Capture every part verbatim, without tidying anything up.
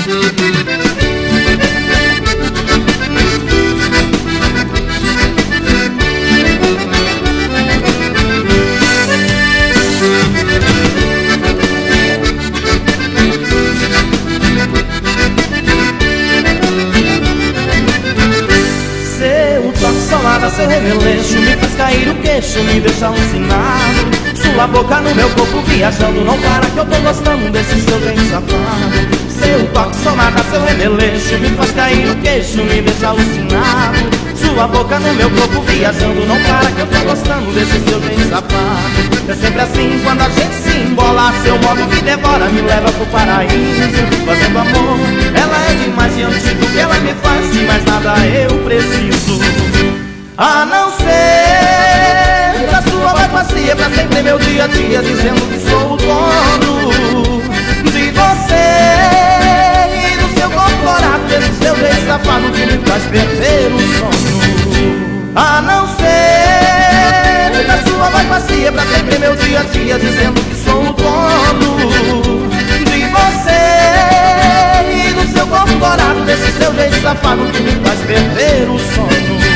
Seu remeleixo me faz cair o queixo, me deixa alucinado. Sua boca no meu corpo viajando, não para que eu tô gostando desse seu jeito safado. Seu toque sonata, seu remeleixo me faz cair o queixo, me deixa alucinado. Sua boca no meu corpo viajando, não para que eu tô gostando desse seu jeito safado. É sempre assim quando a gente se embola, seu modo me devora, me leva pro paraíso. Fazendo amor, ela é demais diante do que ela me faz, de mais nada eu preciso. A não ser da sua voz macia, pra sempre meu dia a dia, dizendo que sou o dono de você e do seu corpo corado, desse seu jeito safado que me faz perder o sono. A não ser da sua voz macia, pra sempre meu dia a dia, dizendo que sou o dono de você e do seu corpo corado, desse seu jeito safado que me faz perder o sono.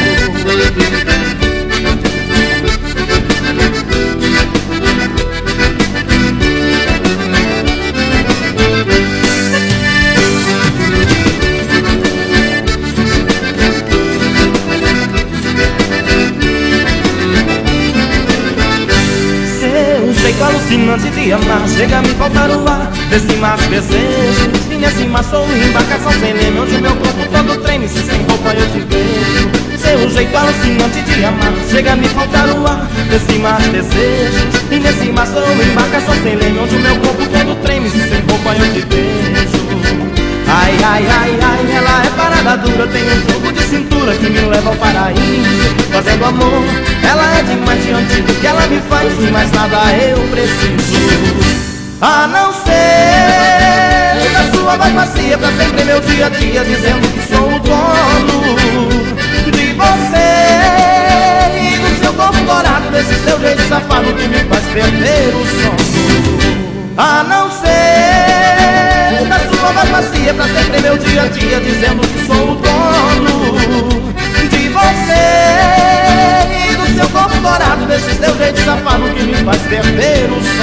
Seu jeito alucinante de amar chega a me faltar o ar, desse mar de desejos. E nesse mar sou embarcação sem leme, onde o meu corpo todo treme, se sem roupa eu te vejo. Seu jeito alucinante de amar chega a me faltar o ar, desse mar de desejos. E nesse mar sou embarcação sem leme, onde o meu corpo todo treme, se sem roupa eu te vejo. Ai, ai, ai, ai, ela é parada dura, tem um jogo de cintura que me leva ao paraíso. Fazendo amor, ela é demais diante do que ela me faz, e mais nada eu preciso. A não ser da sua voz macia, pra sempre meu dia a dia, dizendo que sou o dono de você e do seu corpo dourado, desse seu jeito safado que me faz perder o sono. A não ser da sua voz macia, pra sempre meu dia a dia, dizendo que sou o dono de você e do seu corpo dourado, desse seu jeito safado que me faz perder o sono.